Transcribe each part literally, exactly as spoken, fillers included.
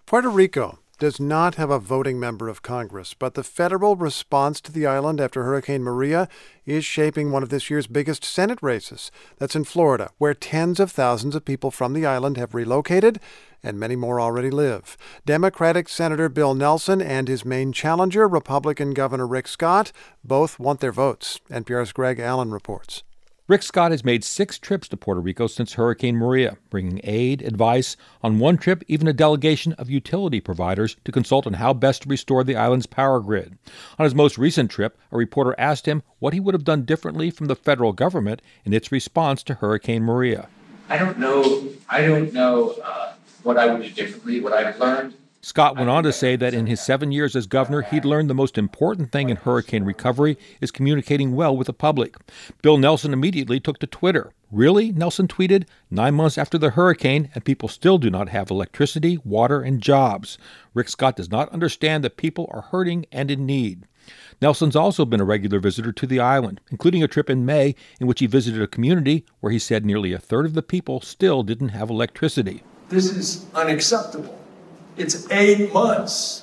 Puerto Rico does not have a voting member of Congress, but the federal response to the island after Hurricane Maria is shaping one of this year's biggest Senate races. That's in Florida, where tens of thousands of people from the island have relocated and many more already live. Democratic Senator Bill Nelson and his main challenger, Republican Governor Rick Scott, both want their votes. N P R's Greg Allen reports. Rick Scott has made six trips to Puerto Rico since Hurricane Maria, bringing aid, advice, on one trip even a delegation of utility providers to consult on how best to restore the island's power grid. On his most recent trip, a reporter asked him what he would have done differently from the federal government in its response to Hurricane Maria. I don't know, I don't know uh, what I would do differently, what I've learned. Scott went on to say that in his seven years as governor, he'd learned the most important thing in hurricane recovery is communicating well with the public. Bill Nelson immediately took to Twitter. Really? Nelson tweeted, nine months after the hurricane, and people still do not have electricity, water, and jobs. Rick Scott does not understand that people are hurting and in need. Nelson's also been a regular visitor to the island, including a trip in May in which he visited a community where he said nearly a third of the people still didn't have electricity. This is unacceptable. It's eight months,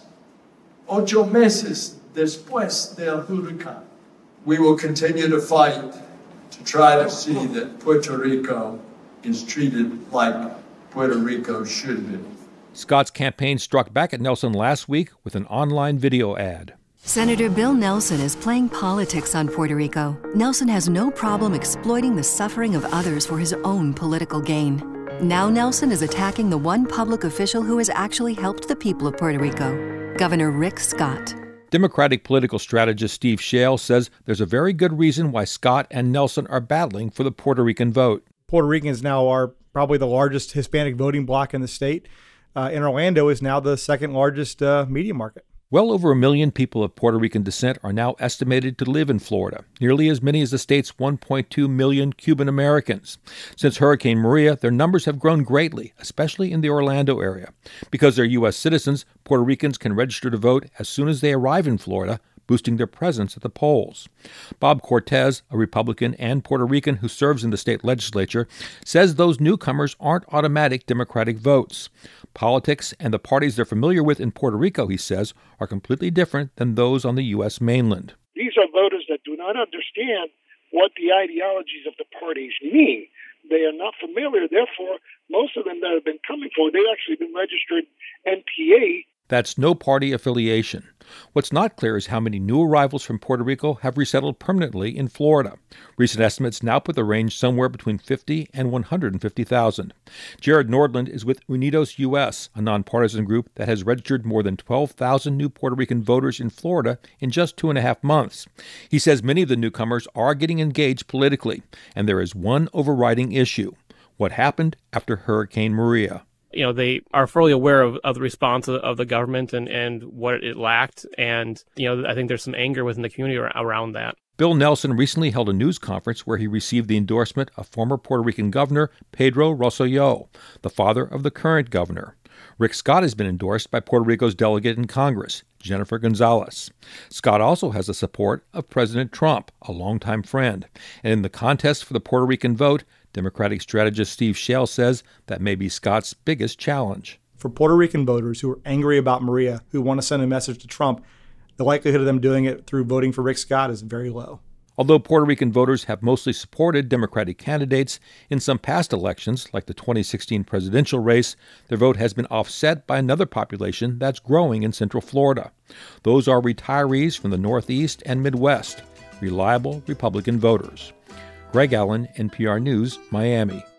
ocho meses después del huracán. We will continue to fight to try to see that Puerto Rico is treated like Puerto Rico should be. Scott's campaign struck back at Nelson last week with an online video ad. Senator Bill Nelson is playing politics on Puerto Rico. Nelson has no problem exploiting the suffering of others for his own political gain. Now Nelson is attacking the one public official who has actually helped the people of Puerto Rico, Governor Rick Scott. Democratic political strategist Steve Schale says there's a very good reason why Scott and Nelson are battling for the Puerto Rican vote. Puerto Ricans now are probably the largest Hispanic voting bloc in the state, uh, and Orlando is now the second largest uh, media market. Well over a million people of Puerto Rican descent are now estimated to live in Florida, nearly as many as the state's one point two million Cuban Americans. Since Hurricane Maria, their numbers have grown greatly, especially in the Orlando area. Because they're U S citizens, Puerto Ricans can register to vote as soon as they arrive in Florida, boosting their presence at the polls. Bob Cortez, a Republican and Puerto Rican who serves in the state legislature, says those newcomers aren't automatic Democratic votes. Politics and the parties they're familiar with in Puerto Rico, he says, are completely different than those on the U S mainland. These are voters that do not understand what the ideologies of the parties mean. They are not familiar. Therefore, most of them that have been coming forward, they've actually been registered N P A. That's no party affiliation. What's not clear is how many new arrivals from Puerto Rico have resettled permanently in Florida. Recent estimates now put the range somewhere between fifty and one hundred fifty thousand. Jared Nordland is with Unidos U S, a nonpartisan group that has registered more than twelve thousand new Puerto Rican voters in Florida in just two and a half months. He says many of the newcomers are getting engaged politically, and there is one overriding issue: what happened after Hurricane Maria. You know, they are fully aware of, of the response of, of the government and, and what it lacked. And, you know, I think there's some anger within the community around that. Bill Nelson recently held a news conference where he received the endorsement of former Puerto Rican Governor Pedro Rosselló, the father of the current governor. Rick Scott has been endorsed by Puerto Rico's delegate in Congress, Jennifer Gonzalez. Scott also has the support of President Trump, a longtime friend. And in the contest for the Puerto Rican vote, Democratic strategist Steve Schale says that may be Scott's biggest challenge. For Puerto Rican voters who are angry about Maria, who want to send a message to Trump, the likelihood of them doing it through voting for Rick Scott is very low. Although Puerto Rican voters have mostly supported Democratic candidates in some past elections, like the twenty sixteen presidential race, their vote has been offset by another population that's growing in Central Florida. Those are retirees from the Northeast and Midwest, reliable Republican voters. Greg Allen, N P R News, Miami.